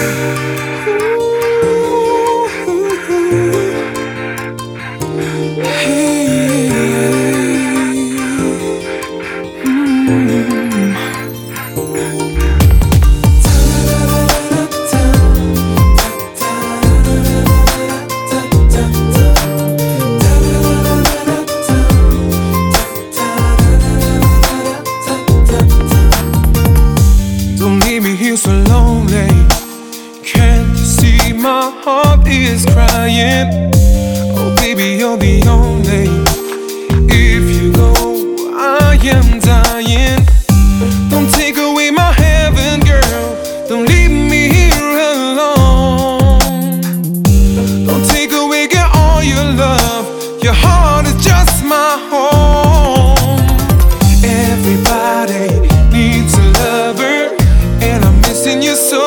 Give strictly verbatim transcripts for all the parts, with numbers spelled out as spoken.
So lonely, can't you see my heart is crying? Oh baby, you're the only. If you go, I am dying. Don't take away my heaven, girl. Don't leave me here alone. Don't take away, girl, all your love. Your heart is just my home. Everybody needs a lover, and I'm missing you so.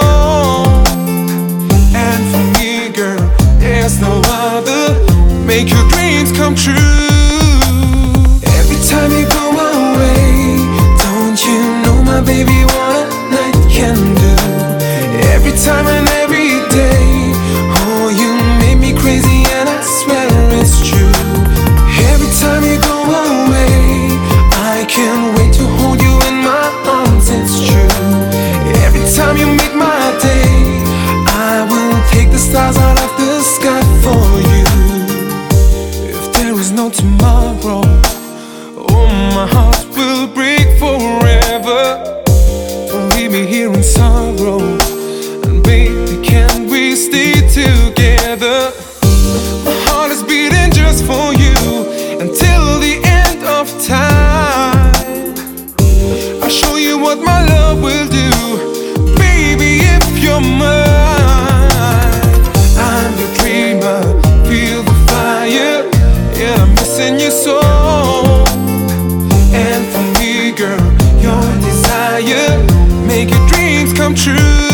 And for me, girl, there's no other. Make your dreams come true. Every time you go away, don't you know, my baby, what a night can do? Every time and every day, oh, you make me crazy, and I swear it's true. Every time you go away, I can't wait to hold you in my arms, it's true. Every time you make my day, I will take the stars out of the sky for you. If there is no tomorrow, oh, my heart will break forever. Don't leave me here in sorrow, and baby, can we stay together? My heart is beating just for you until the end of time. I'll show you what my love will do, baby, if you're mine. I'm your dreamer, feel the fire, and I'm missing you so. And for me, girl, your desire, make your dreams come true.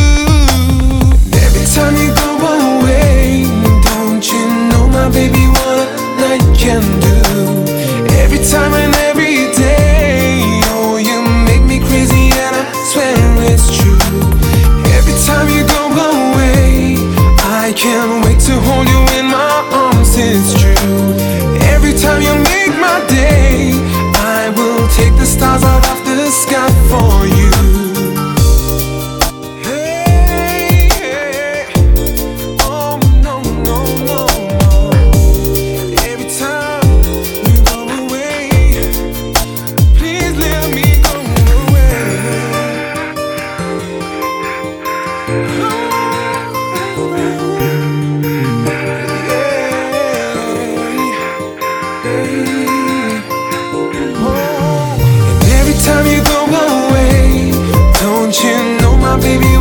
Every time you go away, don't you know, my baby, what a night can do? Every time and every day, oh, you make me crazy, and I swear it's true. Every time you go away, I can't wait to hold you in my arms, it's true. Every time you make my day, I will take the stars out of the sky for you. Hey, hey. Oh, no, no, no, no. Every time you go away, please let me go away. And every time you go away, don't you know, my baby,